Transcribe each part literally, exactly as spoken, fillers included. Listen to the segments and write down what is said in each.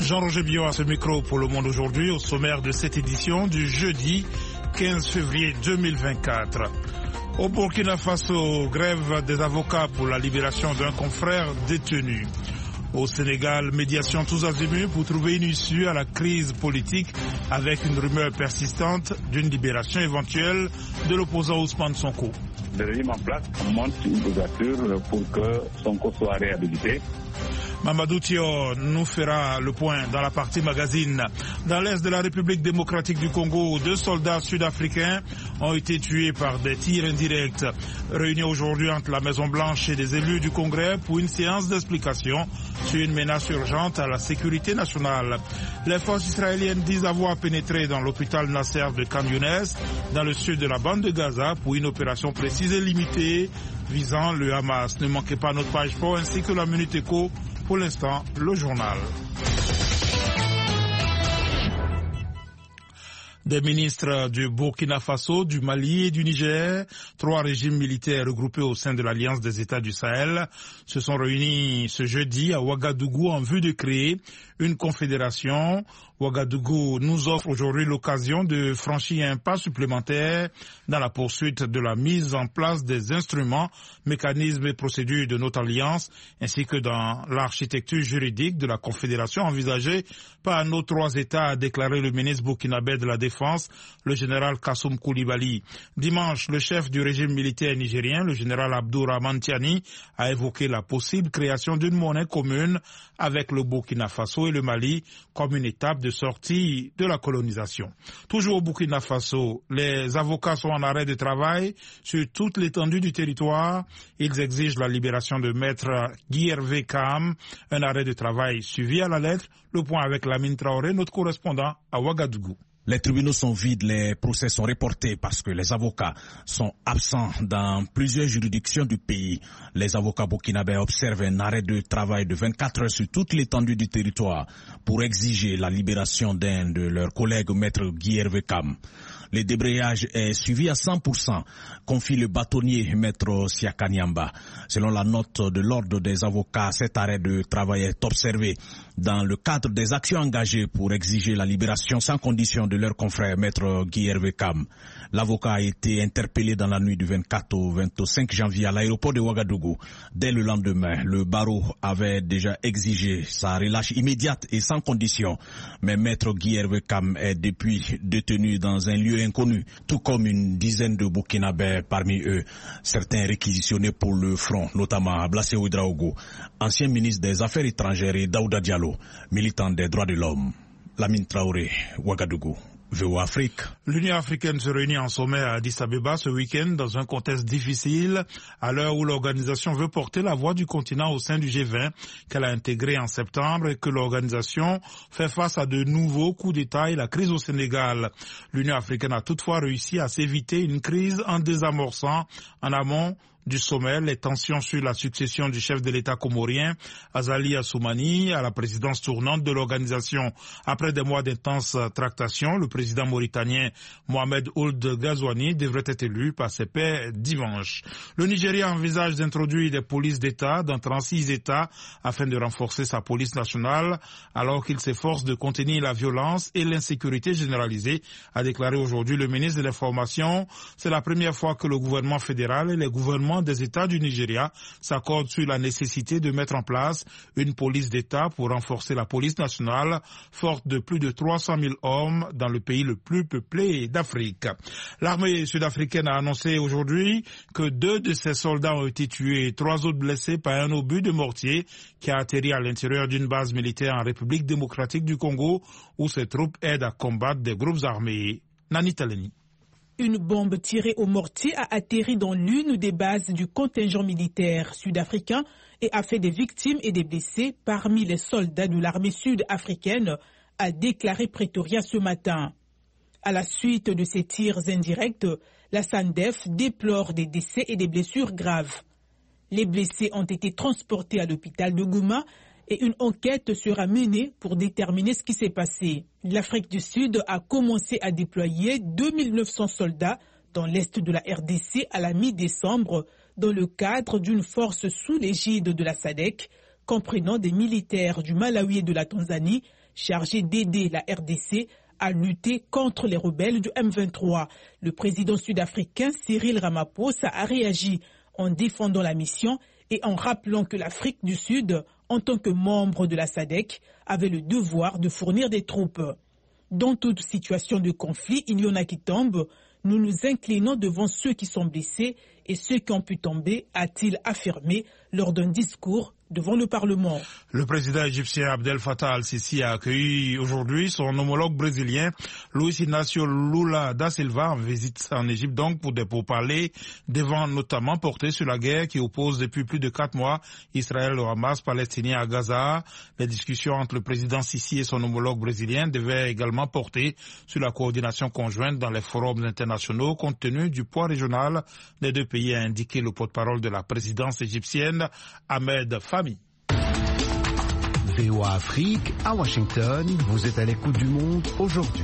Jean-Roger Biot à ce micro pour Le Monde aujourd'hui, au sommaire de cette édition du jeudi quinze février deux mille vingt-quatre. Au Burkina Faso, grève des avocats pour la libération d'un confrère détenu. Au Sénégal, médiation tous azimuts pour trouver une issue à la crise politique avec une rumeur persistante d'une libération éventuelle de l'opposant Ousmane Sonko. Le régime en place monte une ouverture pour que Sonko soit réhabilité. Mamadou Thior nous fera le point dans la partie magazine. Dans l'est de la République démocratique du Congo, deux soldats sud-africains ont été tués par des tirs indirects. Réunis aujourd'hui entre la Maison-Blanche et des élus du Congrès pour une séance d'explication sur une menace urgente à la sécurité nationale. Les forces israéliennes disent avoir pénétré dans l'hôpital Nasser de Khan Younes, dans le sud de la bande de Gaza, pour une opération précise et limitée visant le Hamas. Ne manquez pas notre page sport ainsi que la Minute Éco. Pour l'instant, le journal. Des ministres du Burkina Faso, du Mali et du Niger, trois régimes militaires regroupés au sein de l'Alliance des États du Sahel, se sont réunis ce jeudi à Ouagadougou en vue de créer une confédération. Ouagadougou nous offre aujourd'hui l'occasion de franchir un pas supplémentaire dans la poursuite de la mise en place des instruments, mécanismes et procédures de notre alliance, ainsi que dans l'architecture juridique de la confédération envisagée par nos trois États, a déclaré le ministre burkinabé de la Défense, le général Kassoum Koulibaly. Dimanche, le chef du régime militaire nigérien, le général Abdourahmane Tiani, a évoqué la possible création d'une monnaie commune avec le Burkina Faso et le Mali comme une étape de sortie de la colonisation. Toujours au Burkina Faso, les avocats sont en arrêt de travail sur toute l'étendue du territoire. Ils exigent la libération de maître Guy Hervé Kam, un arrêt de travail suivi à la lettre. Le point avec Lamine Traoré, notre correspondant à Ouagadougou. Les tribunaux sont vides, les procès sont reportés parce que les avocats sont absents dans plusieurs juridictions du pays. Les avocats burkinabés observent un arrêt de travail de vingt-quatre heures sur toute l'étendue du territoire pour exiger la libération d'un de leurs collègues, maître Guy Hervé Kam. Le débrayage est suivi à cent pour cent, confie le bâtonnier maître Siaka Nyamba. Selon la note de l'ordre des avocats, cet arrêt de travail est observé dans le cadre des actions engagées pour exiger la libération sans condition de leur confrère maître Guy Hervé Kam. L'avocat a été interpellé dans la nuit du vingt-quatre au vingt-cinq janvier à l'aéroport de Ouagadougou. Dès le lendemain, le barreau avait déjà exigé sa relâche immédiate et sans condition. Mais maître Guy Hervé Kam est depuis détenu dans un lieu inconnu, tout comme une dizaine de Burkinabés parmi eux, certains réquisitionnés pour le front, notamment Ablassé Ouedraogo, ancien ministre des Affaires étrangères, et Daouda Diallo, militant des droits de l'homme. Lamine Traoré, Ouagadougou. V O Afrique. L'Union africaine se réunit en sommet à Addis Abeba ce week-end dans un contexte difficile à l'heure où l'organisation veut porter la voix du continent au sein du G vingt qu'elle a intégré en septembre et que l'organisation fait face à de nouveaux coups d'État et la crise au Sénégal. L'Union africaine a toutefois réussi à s'éviter une crise en désamorçant en amont du sommet les tensions sur la succession du chef de l'État comorien, Azali Assoumani, à la présidence tournante de l'organisation. Après des mois d'intenses tractations, le président mauritanien Mohamed Ould Ghazouani devrait être élu par ses pairs dimanche. Le Nigeria envisage d'introduire des polices d'État dans trente-six États afin de renforcer sa police nationale, alors qu'il s'efforce de contenir la violence et l'insécurité généralisée, a déclaré aujourd'hui le ministre de l'Information. C'est la première fois que le gouvernement fédéral et les gouvernements des États du Nigeria s'accordent sur la nécessité de mettre en place une police d'État pour renforcer la police nationale, forte de plus de trois cent mille hommes dans le pays le plus peuplé d'Afrique. L'armée sud-africaine a annoncé aujourd'hui que deux de ses soldats ont été tués et trois autres blessés par un obus de mortier qui a atterri à l'intérieur d'une base militaire en République démocratique du Congo où ses troupes aident à combattre des groupes armés. Nani Taleni. Une bombe tirée au mortier a atterri dans l'une des bases du contingent militaire sud-africain et a fait des victimes et des blessés parmi les soldats de l'armée sud-africaine, a déclaré Pretoria ce matin. À la suite de ces tirs indirects, la SANDEF déplore des décès et des blessures graves. Les blessés ont été transportés à l'hôpital de Gouma et une enquête sera menée pour déterminer ce qui s'est passé. L'Afrique du Sud a commencé à déployer deux mille neuf cents soldats dans l'est de la R D C à la mi-décembre dans le cadre d'une force sous l'égide de la SADC, comprenant des militaires du Malawi et de la Tanzanie, chargé d'aider la R D C à lutter contre les rebelles du M vingt-trois. Le président sud-africain Cyril Ramaphosa a réagi en défendant la mission et en rappelant que l'Afrique du Sud, en tant que membre de la SADC, avait le devoir de fournir des troupes. Dans toute situation de conflit, il y en a qui tombent. Nous nous inclinons devant ceux qui sont blessés et ceux qui ont pu tomber, a-t-il affirmé lors d'un discours devant le Parlement. Le président égyptien Abdel Fattah al-Sisi a accueilli aujourd'hui son homologue brésilien Luiz Inácio Lula da Silva en visite en Égypte donc pour des pourparlers devant notamment porter sur la guerre qui oppose depuis plus de quatre mois Israël au Hamas palestinien à Gaza. Les discussions entre le président Sisi et son homologue brésilien devaient également porter sur la coordination conjointe dans les forums internationaux compte tenu du poids régional des deux pays, a indiqué le porte-parole de la présidence égyptienne Ahmed Fahmy. V O A Afrique, à Washington, vous êtes à l'écoute du monde aujourd'hui.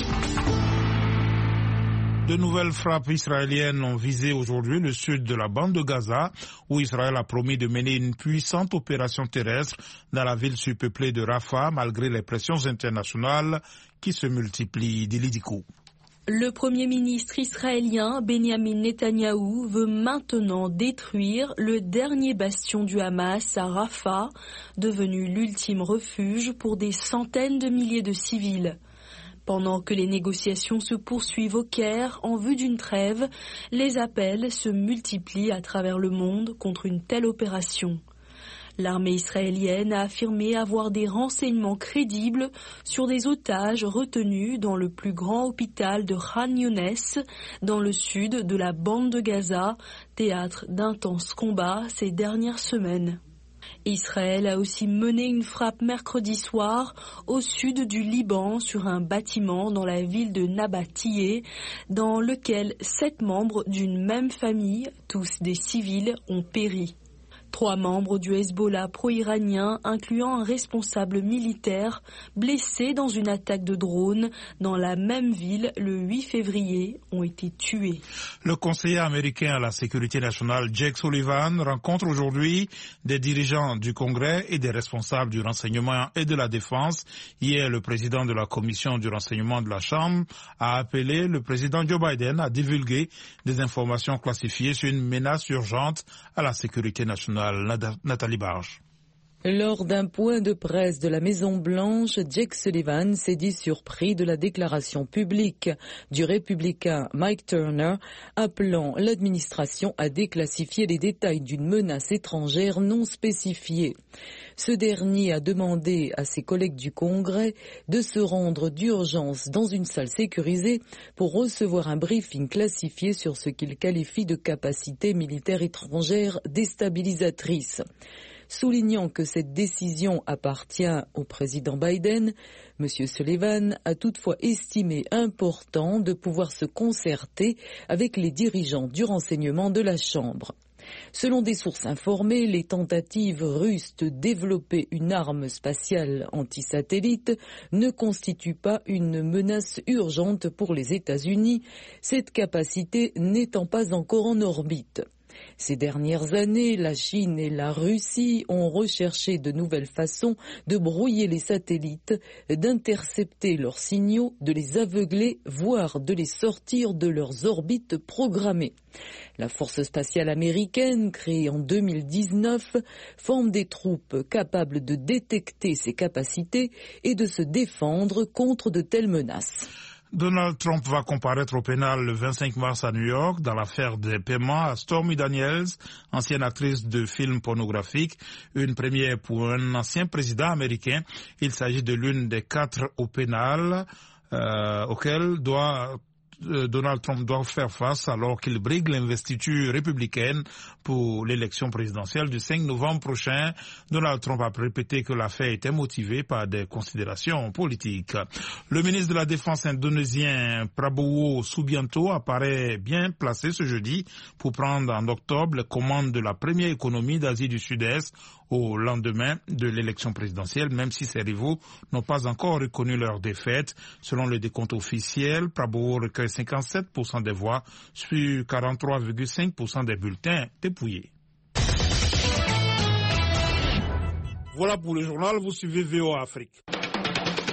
De nouvelles frappes israéliennes ont visé aujourd'hui le sud de la bande de Gaza, où Israël a promis de mener une puissante opération terrestre dans la ville surpeuplée de Rafah, malgré les pressions internationales qui se multiplient. Dilidico. Le Premier ministre israélien Benjamin Netanyahou veut maintenant détruire le dernier bastion du Hamas à Rafah, devenu l'ultime refuge pour des centaines de milliers de civils. Pendant que les négociations se poursuivent au Caire en vue d'une trêve, les appels se multiplient à travers le monde contre une telle opération. L'armée israélienne a affirmé avoir des renseignements crédibles sur des otages retenus dans le plus grand hôpital de Khan Younes, dans le sud de la bande de Gaza, théâtre d'intenses combats ces dernières semaines. Israël a aussi mené une frappe mercredi soir au sud du Liban sur un bâtiment dans la ville de Nabatiyeh, dans lequel sept membres d'une même famille, tous des civils, ont péri. Trois membres du Hezbollah pro-iranien, incluant un responsable militaire, blessés dans une attaque de drone dans la même ville le huit février, ont été tués. Le conseiller américain à la sécurité nationale Jake Sullivan rencontre aujourd'hui des dirigeants du Congrès et des responsables du renseignement et de la défense. Hier, le président de la commission du renseignement de la Chambre a appelé le président Joe Biden à divulguer des informations classifiées sur une menace urgente à la sécurité nationale. Nathalie Barge. Lors d'un point de presse de la Maison-Blanche, Jake Sullivan s'est dit surpris de la déclaration publique du républicain Mike Turner appelant l'administration à déclassifier les détails d'une menace étrangère non spécifiée. Ce dernier a demandé à ses collègues du Congrès de se rendre d'urgence dans une salle sécurisée pour recevoir un briefing classifié sur ce qu'il qualifie de capacité militaire étrangère déstabilisatrice. Soulignant que cette décision appartient au président Biden, M. Sullivan a toutefois estimé important de pouvoir se concerter avec les dirigeants du renseignement de la Chambre. Selon des sources informées, les tentatives russes de développer une arme spatiale anti-satellite ne constituent pas une menace urgente pour les États-Unis, cette capacité n'étant pas encore en orbite. Ces dernières années, la Chine et la Russie ont recherché de nouvelles façons de brouiller les satellites, d'intercepter leurs signaux, de les aveugler, voire de les sortir de leurs orbites programmées. La force spatiale américaine, créée en deux mille dix-neuf, forme des troupes capables de détecter ces capacités et de se défendre contre de telles menaces. Donald Trump va comparaître au pénal le vingt-cinq mars à New York dans l'affaire des paiements à Stormy Daniels, ancienne actrice de films pornographiques, une première pour un ancien président américain. Il s'agit de l'une des quatre au pénal euh, auxquelles doit Donald Trump doit faire face alors qu'il brigue l'investiture républicaine pour l'élection présidentielle du cinq novembre prochain. Donald Trump a répété que l'affaire était motivée par des considérations politiques. Le ministre de la Défense indonésien Prabowo Subianto apparaît bien placé ce jeudi pour prendre en octobre les commandes de la première économie d'Asie du Sud-Est au lendemain de l'élection présidentielle, même si ses rivaux n'ont pas encore reconnu leur défaite. Selon le décompte officiel, Prabowo recueille cinquante-sept pour cent des voix sur quarante-trois virgule cinq pour cent des bulletins dépouillés. Voilà pour le journal, vous suivez V O A Afrique.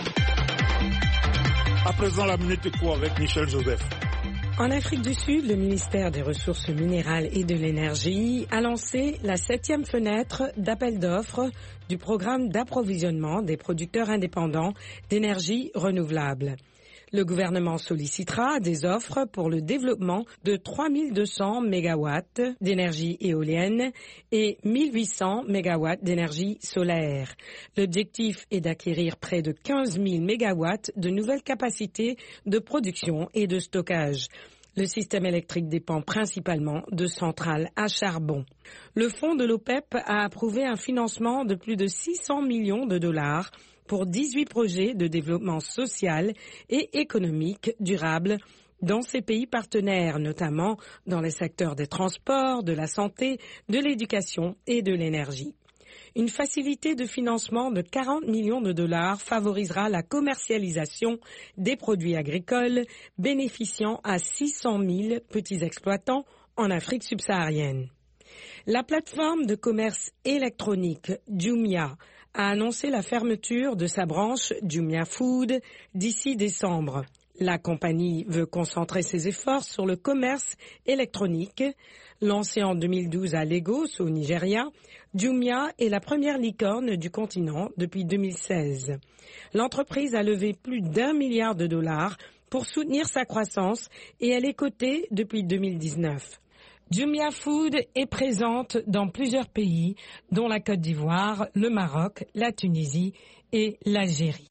À présent, la Minute Éco avec Michel Joseph. En Afrique du Sud, le ministère des Ressources minérales et de l'Énergie a lancé la septième fenêtre d'appel d'offres du programme d'approvisionnement des producteurs indépendants d'énergie renouvelable. Le gouvernement sollicitera des offres pour le développement de trois mille deux cents mégawatts d'énergie éolienne et mille huit cents mégawatts d'énergie solaire. L'objectif est d'acquérir près de quinze mille mégawatts de nouvelles capacités de production et de stockage. Le système électrique dépend principalement de centrales à charbon. Le fonds de l'OPEP a approuvé un financement de plus de six cents millions de dollars pour dix-huit projets de développement social et économique durable dans ces pays partenaires, notamment dans les secteurs des transports, de la santé, de l'éducation et de l'énergie. Une facilité de financement de quarante millions de dollars favorisera la commercialisation des produits agricoles bénéficiant à six cent mille petits exploitants en Afrique subsaharienne. La plateforme de commerce électronique Jumia a annoncé la fermeture de sa branche Jumia Food d'ici décembre. La compagnie veut concentrer ses efforts sur le commerce électronique. Lancée en deux mille douze à Lagos, au Nigeria, Jumia est la première licorne du continent depuis deux mille seize. L'entreprise a levé plus d'un milliard de dollars pour soutenir sa croissance et elle est cotée depuis deux mille dix-neuf. Jumia Food est présente dans plusieurs pays, dont la Côte d'Ivoire, le Maroc, la Tunisie et l'Algérie.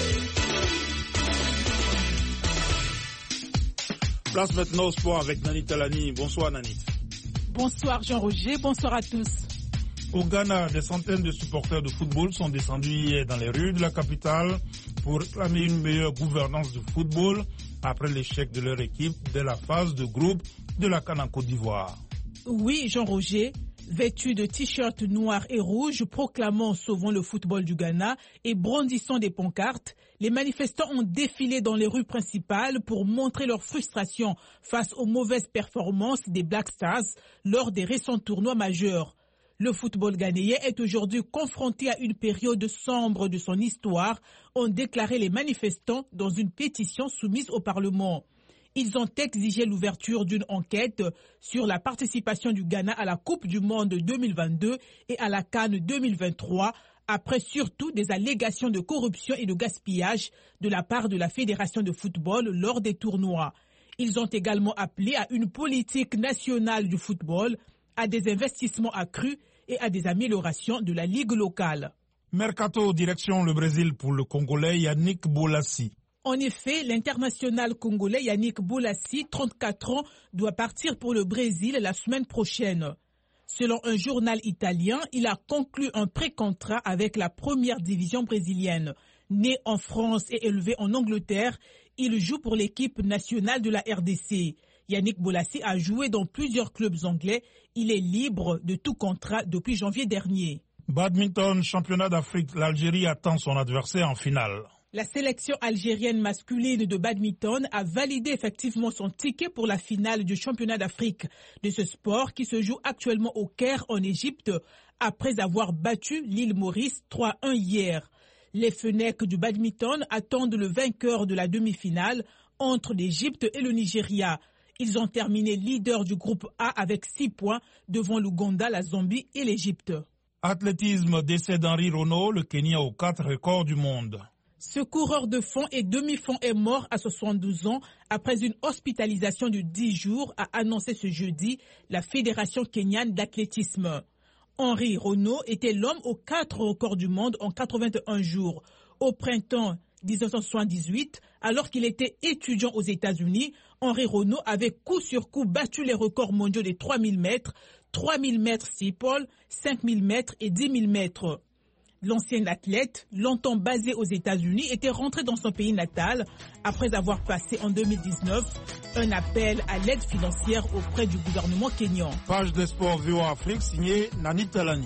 Place maintenant au sport avec Nanit Talani. Bonsoir Nanit. Bonsoir Jean-Roger, bonsoir à tous. Au Ghana, des centaines de supporters de football sont descendus hier dans les rues de la capitale pour réclamer une meilleure gouvernance du football après l'échec de leur équipe dès la phase de groupe de la CAN en Côte d'Ivoire. Oui, Jean-Roger, vêtus de t-shirts noirs et rouges proclamant « Sauvons le football du Ghana » et brandissant des pancartes, les manifestants ont défilé dans les rues principales pour montrer leur frustration face aux mauvaises performances des Black Stars lors des récents tournois majeurs. Le football ghanéen est aujourd'hui confronté à une période sombre de son histoire, ont déclaré les manifestants dans une pétition soumise au Parlement. Ils ont exigé l'ouverture d'une enquête sur la participation du Ghana à la Coupe du Monde deux mille vingt-deux et à la CAN deux mille vingt-trois, après surtout des allégations de corruption et de gaspillage de la part de la Fédération de football lors des tournois. Ils ont également appelé à une politique nationale du football, à des investissements accrus et à des améliorations de la ligue locale. Mercato, direction le Brésil pour le Congolais Yannick Bolasie. En effet, l'international congolais Yannick Bolasie, trente-quatre ans, doit partir pour le Brésil la semaine prochaine. Selon un journal italien, il a conclu un pré-contrat avec la première division brésilienne. Né en France et élevé en Angleterre, il joue pour l'équipe nationale de la R D C. Yannick Bolasie a joué dans plusieurs clubs anglais. Il est libre de tout contrat depuis janvier dernier. Badminton, championnat d'Afrique, l'Algérie attend son adversaire en finale. La sélection algérienne masculine de badminton a validé effectivement son ticket pour la finale du championnat d'Afrique de ce sport qui se joue actuellement au Caire en Égypte après avoir battu l'île Maurice trois à un hier. Les Fennecs du badminton attendent le vainqueur de la demi-finale entre l'Égypte et le Nigeria. Ils ont terminé leader du groupe A avec six points devant l'Ouganda, la Zambie et l'Égypte. Athlétisme, décès d'Henri Renaud, le Kenya aux quatre records du monde. Ce coureur de fond et demi-fond est mort à soixante-douze ans après une hospitalisation de dix jours, a annoncé ce jeudi la Fédération kenyane d'athlétisme. Henri Renaud était l'homme aux quatre records du monde en quatre-vingt-un jours. Au printemps mille neuf cent soixante-dix-huit, alors qu'il était étudiant aux États-Unis, Henri Renaud avait coup sur coup battu les records mondiaux des trois mille mètres, trois mille mètres steeple, cinq mille mètres et dix mille mètres. L'ancien athlète, longtemps basé aux États-Unis, était rentré dans son pays natal après avoir passé en deux mille dix-neuf un appel à l'aide financière auprès du gouvernement kényan. Page des sports V O A Afrique signée Nanit Talani.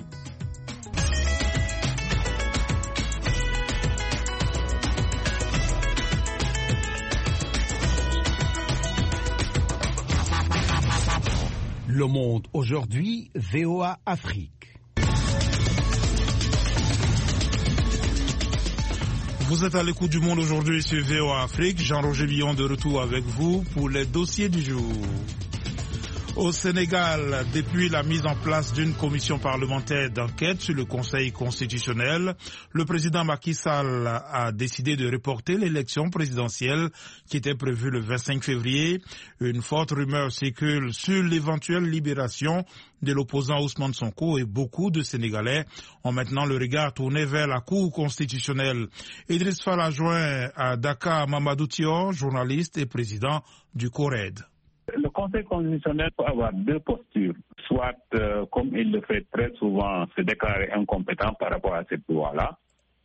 Le Monde aujourd'hui, V O A Afrique. Vous êtes à l'écoute du Monde aujourd'hui sur V O A Afrique. Jean-Roger Billon de retour avec vous pour les dossiers du jour. Au Sénégal, depuis la mise en place d'une commission parlementaire d'enquête sur le Conseil constitutionnel, le président Macky Sall a décidé de reporter l'élection présidentielle qui était prévue le vingt-cinq février. Une forte rumeur circule sur l'éventuelle libération de l'opposant Ousmane Sonko et beaucoup de Sénégalais ont maintenant le regard tourné vers la Cour constitutionnelle. Idriss Fall a joint à Dakar Mamadou Thior, journaliste et président du CORED. Le Conseil constitutionnel peut avoir deux postures, soit euh, comme il le fait très souvent, se déclarer incompétent par rapport à cette loi-là.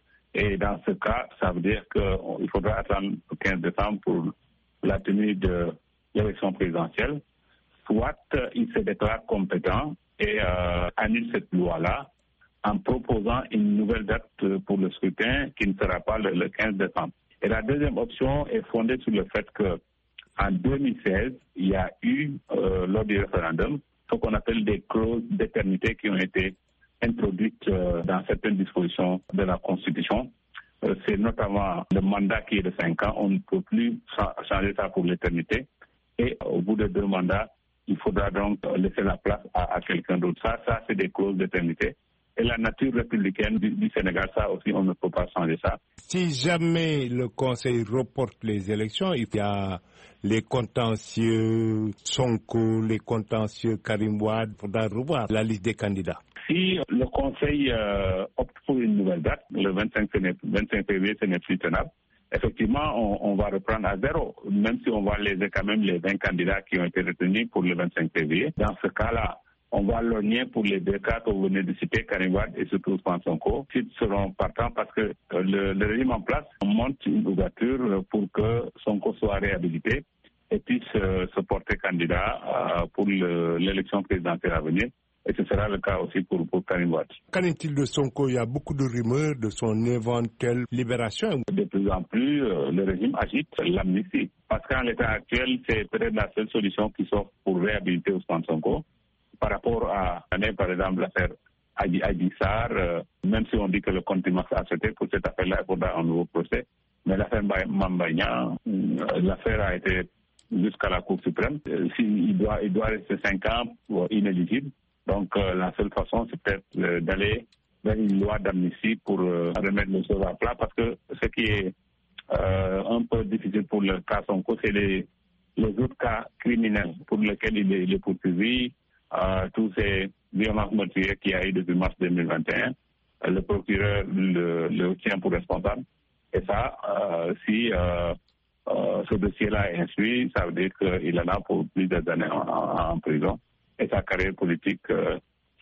Et dans ce cas, ça veut dire qu'il faudra attendre le quinze décembre pour la tenue de l'élection présidentielle. Soit euh, il se déclare compétent et euh, annule cette loi-là en proposant une nouvelle date pour le scrutin qui ne sera pas le, le quinze décembre. Et la deuxième option est fondée sur le fait que en deux mille seize, il y a eu, euh, lors du référendum, ce qu'on appelle des clauses d'éternité qui ont été introduites euh, dans certaines dispositions de la Constitution. Euh, c'est notamment le mandat qui est de cinq ans. On ne peut plus changer ça pour l'éternité. Et au bout de deux mandats, il faudra donc laisser la place à, à quelqu'un d'autre. Ça, ça, c'est des clauses d'éternité. Et la nature républicaine du, du Sénégal, ça aussi, on ne peut pas changer ça. Si jamais le Conseil reporte les élections, il y a les contentieux Sonko, les contentieux Karim Wade, il faudra revoir la liste des candidats. Si le Conseil euh, opte pour une nouvelle date, le vingt-cinq février, ce n'est plus tenable. Effectivement, on, on va reprendre à zéro, même si on va léser quand même les vingt candidats qui ont été retenus pour le vingt-cinq février. Dans ce cas-là, on va lorgner pour les deux cas que vous venez de citer, Karim Wade et surtout Ousmane Sonko, qui seront partants parce que le, le régime en place monte une ouverture pour que Sonko soit réhabilité et puisse euh, se porter candidat euh, pour le, l'élection présidentielle à venir. Et ce sera le cas aussi pour, pour Karim Wade. Qu'en est-il de Sonko? Il y a beaucoup de rumeurs de son éventuelle libération. De plus en plus, euh, le régime agite l'amnistie. Parce qu'en l'état actuel, c'est peut-être la seule solution qui s'offre pour réhabiliter Ousmane Sonko. Par rapport à, par exemple, l'affaire Adji Sarr, euh, même si on dit que le contumace a accepté pour cette affaire-là, il faudra un nouveau procès. Mais l'affaire Mame Mbaye Niang, euh, l'affaire a été jusqu'à la Cour suprême. Euh, il, doit, il doit rester cinq ans pour inéligible. Donc, euh, la seule façon, c'est peut-être euh, d'aller vers une loi d'amnistie pour euh, remettre les choses à plat. Parce que ce qui est euh, un peu difficile pour le cas Sonko, c'est les, les autres cas criminels pour lesquels il est, il est poursuivi. Euh, tous ces violences meurtrières qu'il y a eu depuis mars deux mille vingt et un, euh, le procureur le, le tient pour responsable. Et ça, euh, si euh, euh, ce dossier-là est instruit, ça veut dire qu'il en a pour plusieurs années en, en, en prison. Et sa carrière politique euh,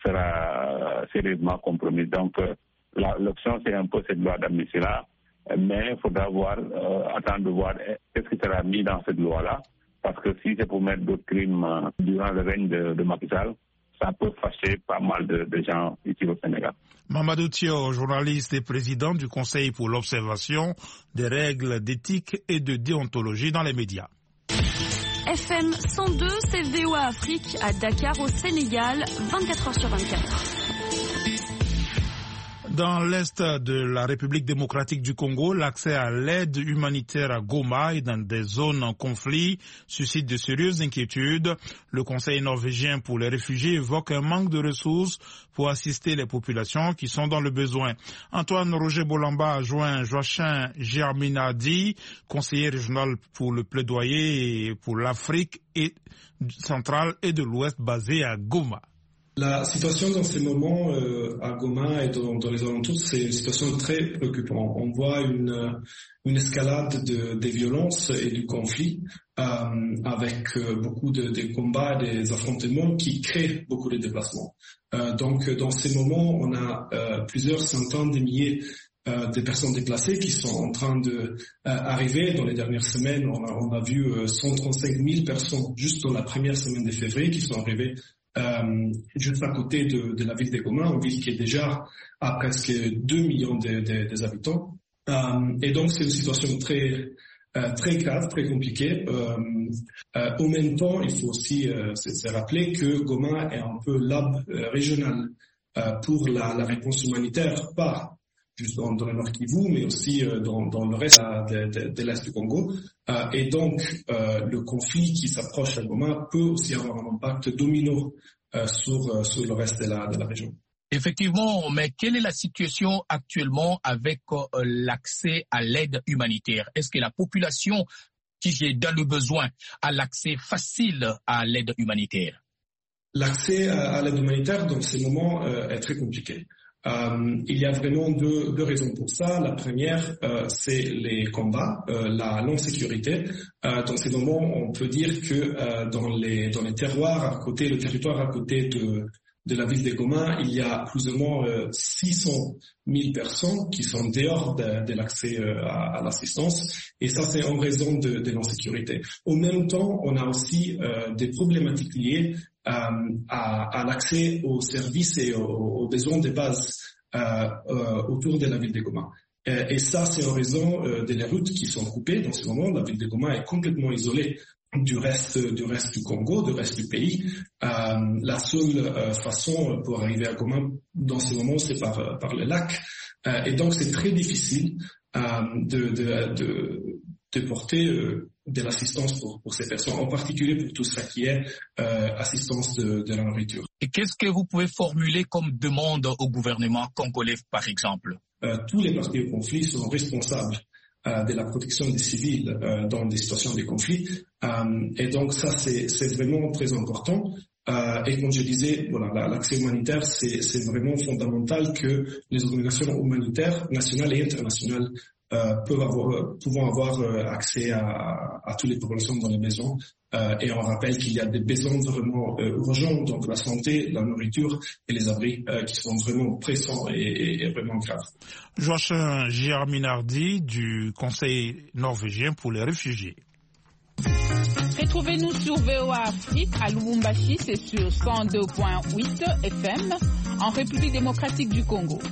sera sérieusement compromise. Donc, euh, la, l'option, c'est un peu cette loi d'amnistie-là. Mais il faudra voir, euh, attendre de voir qu'est-ce qui sera mis dans cette loi-là. Parce que si c'est pour mettre d'autres crimes euh, durant le règne de, de Macky Sall, ça peut fâcher pas mal de, de gens ici au Sénégal. Mamadou Thior, journaliste et président du Conseil pour l'observation des règles d'éthique et de déontologie dans les médias. F M cent deux, c'est V O A Afrique à Dakar au Sénégal, vingt-quatre heures sur vingt-quatre. Dans l'est de la République démocratique du Congo, l'accès à l'aide humanitaire à Goma et dans des zones en conflit suscite de sérieuses inquiétudes. Le Conseil norvégien pour les réfugiés évoque un manque de ressources pour assister les populations qui sont dans le besoin. Antoine Roger Bolamba a joint Joachim Germinadi, conseiller régional pour le plaidoyer pour l'Afrique et centrale et de l'Ouest basé à Goma. La situation dans ces moments euh, à Goma et dans, dans les alentours, c'est une situation très préoccupante. On voit une, une escalade de, des violences et du conflit euh, avec euh, beaucoup de, de combats, des affrontements qui créent beaucoup de déplacements. Euh, donc dans ces moments, on a euh, plusieurs centaines de milliers euh, de personnes déplacées qui sont en train de euh, arriver. Dans les dernières semaines, on a, on a vu euh, cent trente-cinq mille personnes juste dans la première semaine de février qui sont arrivées Euh, juste à côté de, de la ville de Goma, une ville qui est déjà à presque deux millions de, de, de habitants. Euh, et donc c'est une situation très euh, très grave, très compliquée. Euh, euh, en même temps, il faut aussi euh, se, se rappeler que Goma est un peu l'hub euh, régional euh, pour la, la réponse humanitaire, pas juste dans, dans le Nord Kivu, mais aussi euh, dans, dans le reste de, de, de l'Est du Congo. Euh, et donc, euh, le conflit qui s'approche à Goma peut aussi avoir un impact domino euh, sur, euh, sur le reste de la, de la région. Effectivement, mais quelle est la situation actuellement avec euh, l'accès à l'aide humanitaire? Est-ce que la population qui est dans le besoin a l'accès facile à l'aide humanitaire? L'accès à, à l'aide humanitaire dans ces moments euh, est très compliqué. Euh, il y a vraiment deux, deux raisons pour ça. La première, euh, c'est les combats, euh, la non-sécurité. Euh, dans ces moments, on peut dire que euh, dans les dans les terroirs à côté, le territoire à côté de de la ville de Goma, il y a plus ou moins euh, six cent mille personnes qui sont dehors de, de l'accès euh, à, à l'assistance, et ça c'est en raison de, de l'insécurité. Au même temps, on a aussi euh, des problématiques liées euh, à, à l'accès aux services et aux, aux besoins de base euh, euh, autour de la ville de Goma. Et, et ça, c'est en raison euh, des routes qui sont coupées. Dans ce moment, la ville de Goma est complètement isolée du reste du reste du Congo, du reste du pays. Euh, la seule euh, façon pour arriver à Goma dans ce moment, c'est par par le lac. Euh, et donc, c'est très difficile euh, de, de de de porter euh, de l'assistance pour pour ces personnes, en particulier pour tout ça qui est euh, assistance de, de la nourriture. Et qu'est-ce que vous pouvez formuler comme demande au gouvernement congolais, par exemple? Euh, tous les partis au conflit sont responsables Euh, de la protection des civils euh, dans des situations de conflit. Euh, et donc ça, c'est, c'est vraiment très important. Euh, et comme je disais, voilà, l'accès humanitaire, c'est, c'est vraiment fondamental que les organisations humanitaires nationales et internationales euh, peuvent avoir, pouvant avoir euh, accès à, à toutes les populations dans les maisons. Euh, et on rappelle qu'il y a des besoins vraiment euh, urgents, donc la santé, la nourriture et les abris euh, qui sont vraiment pressants et, et, et vraiment graves. Joachim Giarminardi du Conseil norvégien pour les réfugiés. Retrouvez-nous sur V O A Afrique à Lubumbashi, c'est sur cent deux virgule huit F M, en République démocratique du Congo.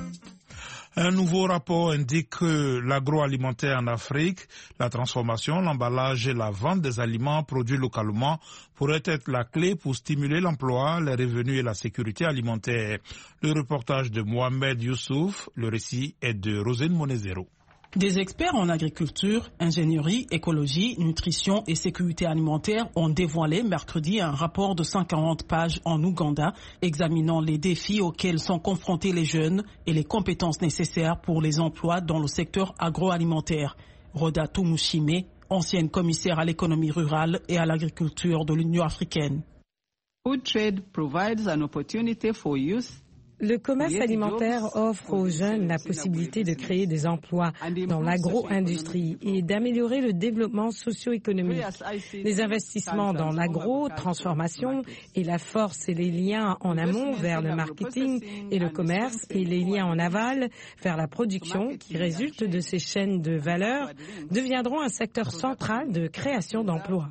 Un nouveau rapport indique que l'agroalimentaire en Afrique, la transformation, l'emballage et la vente des aliments produits localement pourraient être la clé pour stimuler l'emploi, les revenus et la sécurité alimentaire. Le reportage de Mohamed Youssouf, le récit est de Rosine Monezero. Des experts en agriculture, ingénierie, écologie, nutrition et sécurité alimentaire ont dévoilé mercredi un rapport de cent quarante pages en Ouganda examinant les défis auxquels sont confrontés les jeunes et les compétences nécessaires pour les emplois dans le secteur agroalimentaire. Roda Tumushime, ancienne commissaire à l'économie rurale et à l'agriculture de l'Union africaine. Food trade provides an opportunity for youth. Le commerce alimentaire offre aux jeunes la possibilité de créer des emplois dans l'agro-industrie et d'améliorer le développement socio-économique. Les investissements dans l'agro-transformation et la force et les liens en amont vers le marketing et le commerce et les liens en aval vers la production qui résultent de ces chaînes de valeur deviendront un secteur central de création d'emplois.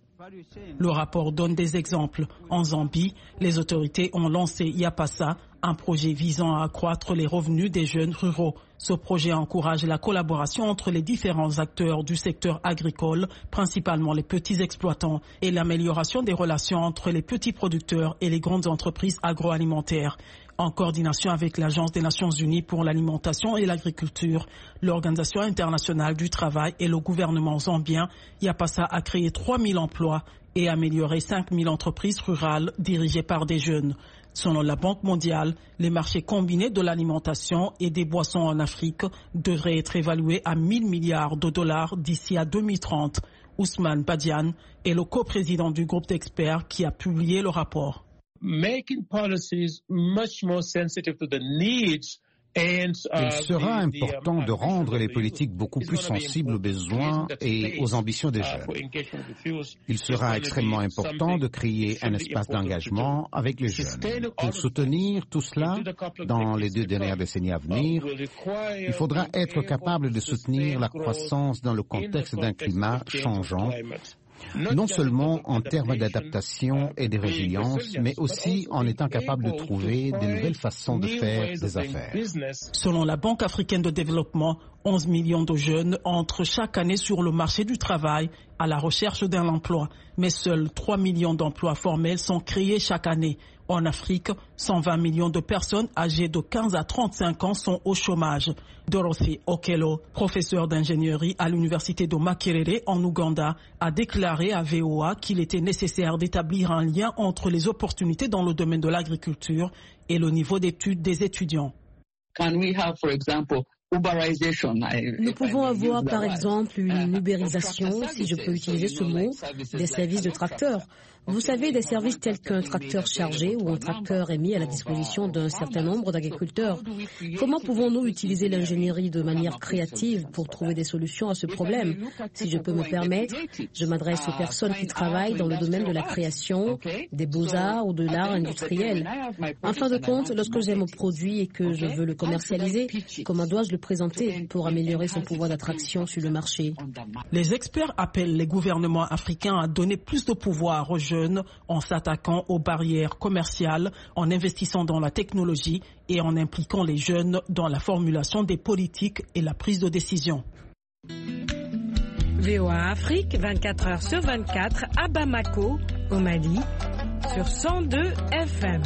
Le rapport donne des exemples. En Zambie, les autorités ont lancé Yapasa, un projet visant à accroître les revenus des jeunes ruraux. Ce projet encourage la collaboration entre les différents acteurs du secteur agricole, principalement les petits exploitants, et l'amélioration des relations entre les petits producteurs et les grandes entreprises agroalimentaires. En coordination avec l'Agence des Nations Unies pour l'alimentation et l'agriculture, l'Organisation internationale du travail et le gouvernement zambien, Yapasa a créé trois mille emplois et amélioré cinq mille entreprises rurales dirigées par des jeunes. Selon la Banque mondiale, les marchés combinés de l'alimentation et des boissons en Afrique devraient être évalués à mille milliards de dollars d'ici à deux mille trente. Ousmane Badiane est le coprésident du groupe d'experts qui a publié le rapport. Making policies much more sensitive to the needs. Il sera important de rendre les politiques beaucoup plus sensibles aux besoins et aux ambitions des jeunes. Il sera extrêmement important de créer un espace d'engagement avec les jeunes. Pour soutenir tout cela dans les deux dernières décennies à venir, il faudra être capable de soutenir la croissance dans le contexte d'un climat changeant, non seulement en termes d'adaptation et de résilience, mais aussi en étant capable de trouver de nouvelles façons de faire des affaires. Selon la Banque africaine de développement, onze millions de jeunes entrent chaque année sur le marché du travail à la recherche d'un emploi, mais seuls trois millions d'emplois formels sont créés chaque année. En Afrique, cent vingt millions de personnes âgées de quinze à trente-cinq ans sont au chômage. Dorothy Okello, professeure d'ingénierie à l'université de Makerere en Ouganda, a déclaré à V O A qu'il était nécessaire d'établir un lien entre les opportunités dans le domaine de l'agriculture et le niveau d'études des étudiants. Can we have, for example, Nous pouvons avoir par exemple une ubérisation, si je peux utiliser ce mot, des services de tracteurs. Vous savez, des services tels qu'un tracteur chargé ou un tracteur est mis à la disposition d'un certain nombre d'agriculteurs. Comment pouvons-nous utiliser l'ingénierie de manière créative pour trouver des solutions à ce problème? Si je peux me permettre, je m'adresse aux personnes qui travaillent dans le domaine de la création, des beaux-arts ou de l'art industriel. En fin de compte, lorsque j'aime un produit et que je veux le commercialiser, comment dois-je le présenter pour améliorer son pouvoir d'attraction sur le marché? Les experts appellent les gouvernements africains à donner plus de pouvoir aux jeunes en s'attaquant aux barrières commerciales, en investissant dans la technologie et en impliquant les jeunes dans la formulation des politiques et la prise de décision. V O A Afrique, vingt-quatre heures sur vingt-quatre, à Bamako, au Mali, sur cent deux F M.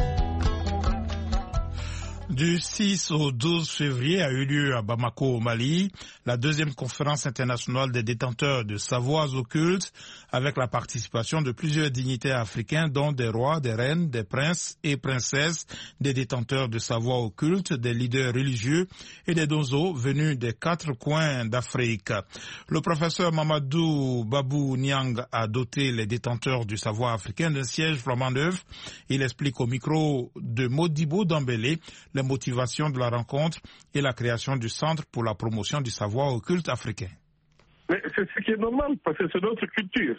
Du six au douze février a eu lieu à Bamako au Mali la deuxième conférence internationale des détenteurs de savoirs occultes avec la participation de plusieurs dignitaires africains dont des rois, des reines, des princes et princesses, des détenteurs de savoirs occultes, des leaders religieux et des donzos venus des quatre coins d'Afrique. Le professeur Mamadou Babou Niang a doté les détenteurs du savoir africain d'un siège flambant neuf. Il explique au micro de Modibo Dambélé les motivations de la rencontre et la création du Centre pour la promotion du savoir occulte africain. Mais c'est ce qui est normal, parce que c'est notre culture.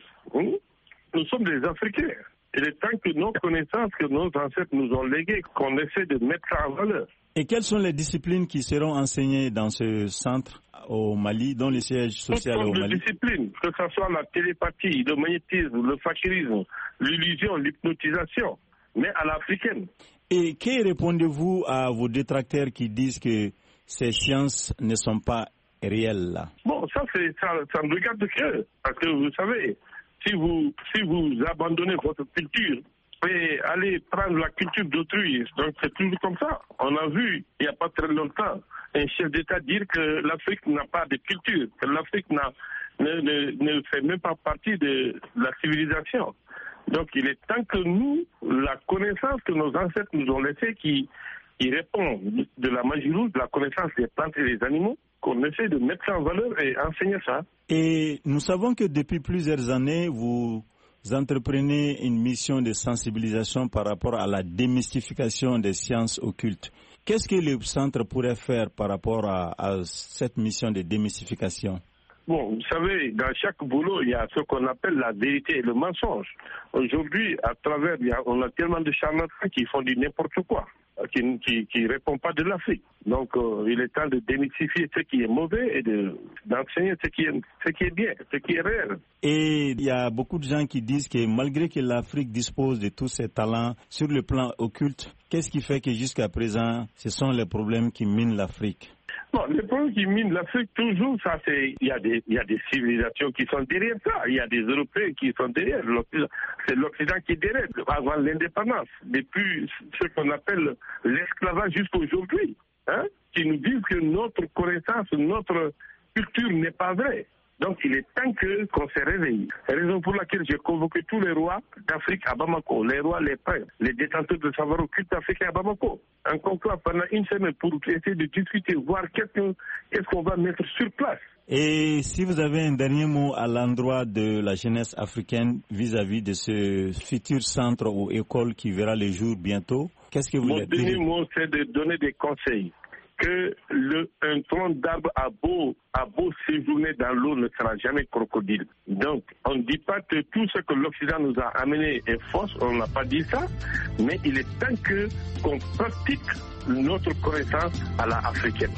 Nous sommes des Africains. Il est temps que nos connaissances que nos ancêtres nous ont léguées, qu'on essaie de mettre en valeur. Et quelles sont les disciplines qui seront enseignées dans ce centre au Mali, dont le siège social est au Mali? Toutes sortes de disciplines, que ce soit la télépathie, le magnétisme, le fakirisme, l'illusion, l'hypnotisation, mais à l'africaine. Et que répondez-vous à vos détracteurs qui disent que ces sciences ne sont pas réelles là? Bon, ça, c'est, ça, ça me regarde que, parce que vous savez, si vous, si vous abandonnez votre culture et allez prendre la culture d'autrui, donc c'est toujours comme ça. On a vu, il n'y a pas très longtemps, un chef d'État dire que l'Afrique n'a pas de culture, que l'Afrique n'a, ne, ne, ne fait même pas partie de la civilisation. Donc il est temps que nous, la connaissance que nos ancêtres nous ont laissée, qui, qui répond de la magie rouge, de la connaissance des plantes et des animaux, qu'on essaie de mettre ça en valeur et enseigner ça. Et nous savons que depuis plusieurs années, vous entreprenez une mission de sensibilisation par rapport à la démystification des sciences occultes. Qu'est-ce que le centre pourrait faire par rapport à, à cette mission de démystification? Bon, vous savez, dans chaque boulot, il y a ce qu'on appelle la vérité et le mensonge. Aujourd'hui, à travers, il y a, on a tellement de charlatans qui font du n'importe quoi, qui qui, qui répondent pas de l'Afrique. Donc, euh, il est temps de démystifier ce qui est mauvais et de, d'enseigner ce qui est, ce qui est bien, ce qui est réel. Et il y a beaucoup de gens qui disent que malgré que l'Afrique dispose de tous ses talents sur le plan occulte, qu'est-ce qui fait que jusqu'à présent, ce sont les problèmes qui minent l'Afrique? Non, les problèmes qui minent l'Afrique, toujours, ça, c'est, il y a des, il y a des civilisations qui sont derrière ça. Il y a des Européens qui sont derrière. L'Occident, c'est l'Occident qui est derrière. Avant l'indépendance, depuis ce qu'on appelle l'esclavage jusqu'à aujourd'hui, hein, qui nous disent que notre connaissance, notre culture n'est pas vraie. Donc, il est temps que, qu'on se réveille. C'est la raison pour laquelle j'ai convoqué tous les rois d'Afrique à Bamako, les rois, les princes, les détenteurs de savoir occulte africain à Bamako. Un conclave pendant une semaine pour essayer de discuter, voir qu'est-ce, qu'est-ce qu'on va mettre sur place. Et si vous avez un dernier mot à l'endroit de la jeunesse africaine vis-à-vis de ce futur centre ou école qui verra le jour bientôt, qu'est-ce que vous voulez dire? Mon dernier mot, c'est de donner des conseils. Que le, un tronc d'arbre a beau, a beau séjourner dans l'eau ne sera jamais crocodile. Donc, on ne dit pas que tout ce que l'Occident nous a amené est faux, on n'a pas dit ça, mais il est temps que, qu'on pratique notre connaissance à la africaine.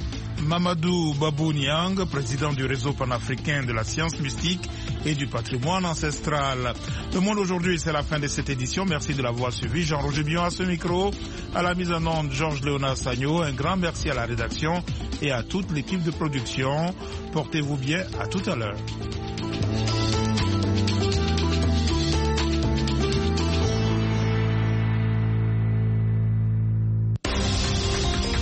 Mamadou Babou Niang, président du réseau panafricain de la science mystique et du patrimoine ancestral. Le Monde aujourd'hui, c'est la fin de cette édition. Merci de l'avoir suivi. Jean-Roger Bion à ce micro, à la mise en onde Georges Léonard Sagno. Un grand merci à la rédaction et à toute l'équipe de production. Portez-vous bien. À tout à l'heure.